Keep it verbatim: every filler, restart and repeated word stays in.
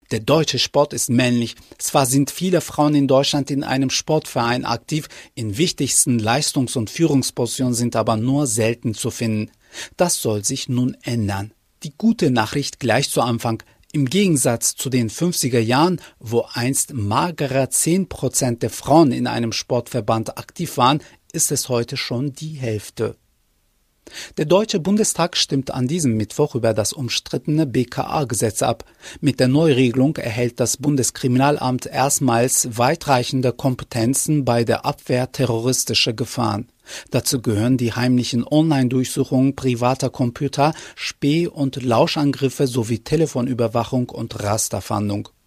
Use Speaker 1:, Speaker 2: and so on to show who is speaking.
Speaker 1: Der deutsche Sport ist männlich. Zwar sind viele Frauen in Deutschland in einem Sportverein aktiv, in wichtigsten Leistungs- und Führungspositionen sind aber nur selten zu finden. Das soll sich nun ändern. Die gute Nachricht gleich zu Anfang: Im Gegensatz zu den fünfziger Jahren, wo einst magere zehn Prozent der Frauen in einem Sportverband aktiv waren, ist es heute schon die Hälfte. Der Deutsche Bundestag stimmt an diesem Mittwoch über das umstrittene B K A-Gesetz ab. Mit der Neuregelung erhält das Bundeskriminalamt erstmals weitreichende Kompetenzen bei der Abwehr terroristischer Gefahren. Dazu gehören die heimlichen Online-Durchsuchungen privater Computer, Späh- und Lauschangriffe sowie Telefonüberwachung und Rasterfahndung.